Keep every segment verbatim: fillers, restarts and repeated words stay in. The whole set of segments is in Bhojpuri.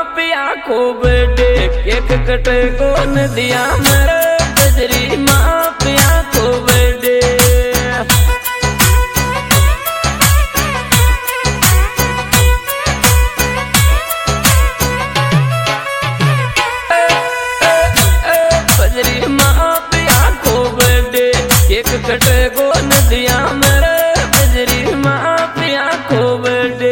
पिया को बर्थडे केक कटे को नदिया मेरे बजरी माँ पिया को बर्थडे बजरी माँ पिया को बर्थडे केक कटे को नदिया मेरे बजरी माँ पिया को बर्थडे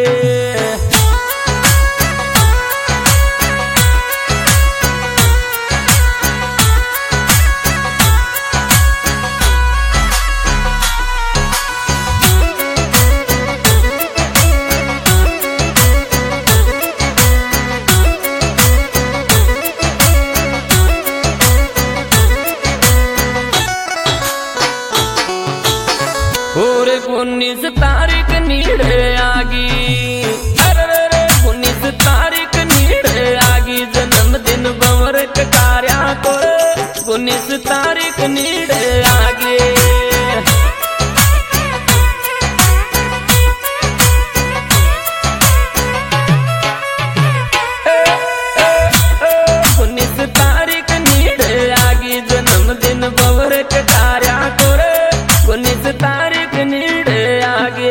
और उन्नीस तारीख नीड़े आगी अरे उन्नीस तारीख नीड़े आगी जन्मदिन बवर कार्या को उन्नीस तारीख नीड़े आगे उन्नीस तारीख नीड़े आगी जन्मदिन बवर कार्या को उन्नीस तारीख नीड़े आगे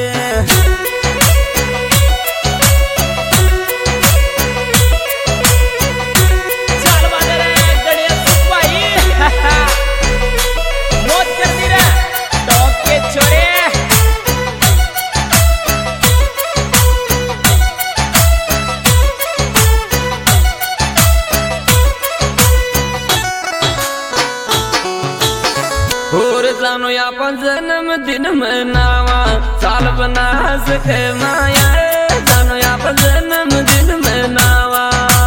चाल बाजार है गणेश भाई मौज कर दी रे टॉप के छोड़े और जानो अपन जन्मदिन मनावा साल बना सके माया जानो अपन जन्मदिन मनावा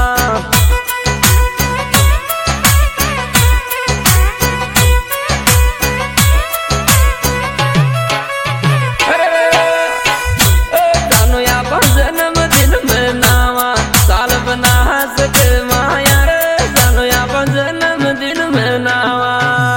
जानो अपन जन्मदिन मनावा साल बना सके माया जानो अपन जन्मदिन मनावा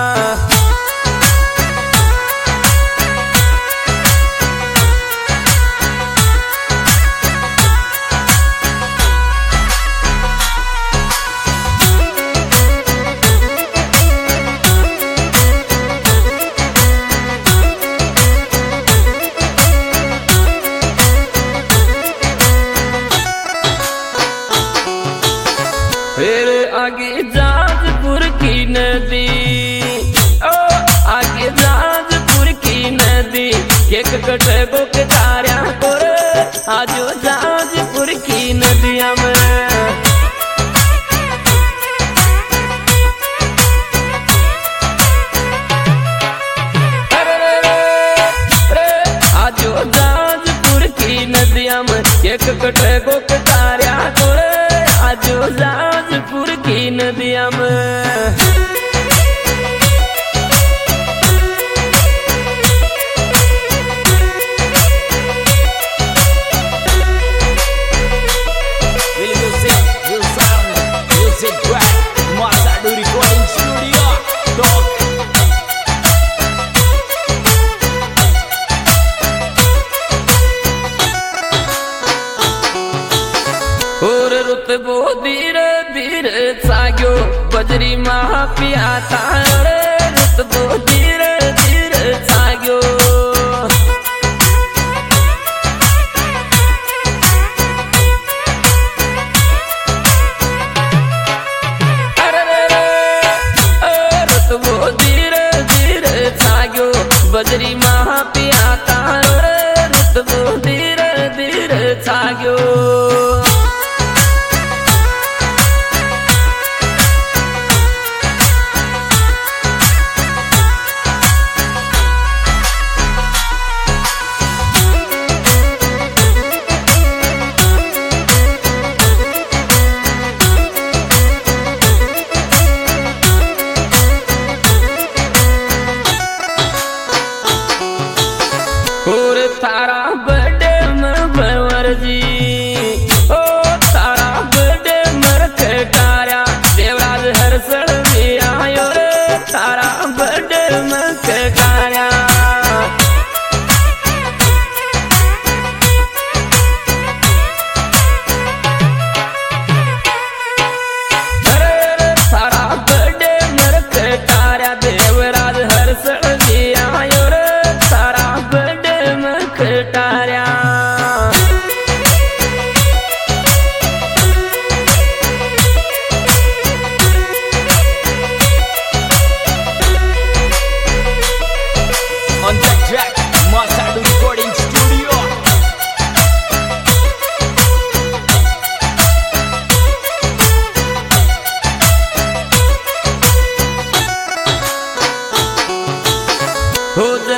फिर आगे जाजपुर की नदी ओ आगे जाजपुर की नदी केक कटे गो के तारा को आजो जाजपुर की नदिया में आजो जाजपुर की नदिया में केक कटे गो के तारा को आजो जाजपुर की नदिया में और रुतबो धीरे धीरे साग्यो बजरी माँ पिया तारे रुतबो धीरे धीरे साग्यो रुतबो धीरे धीरे साग्यो बजरी माँ पिया तारे रुतबो धीरे धीरे साग्यो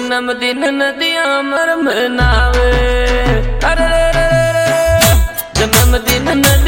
जन्मदिन नदिया मर मनावे, अरे जन्मदिन नदिया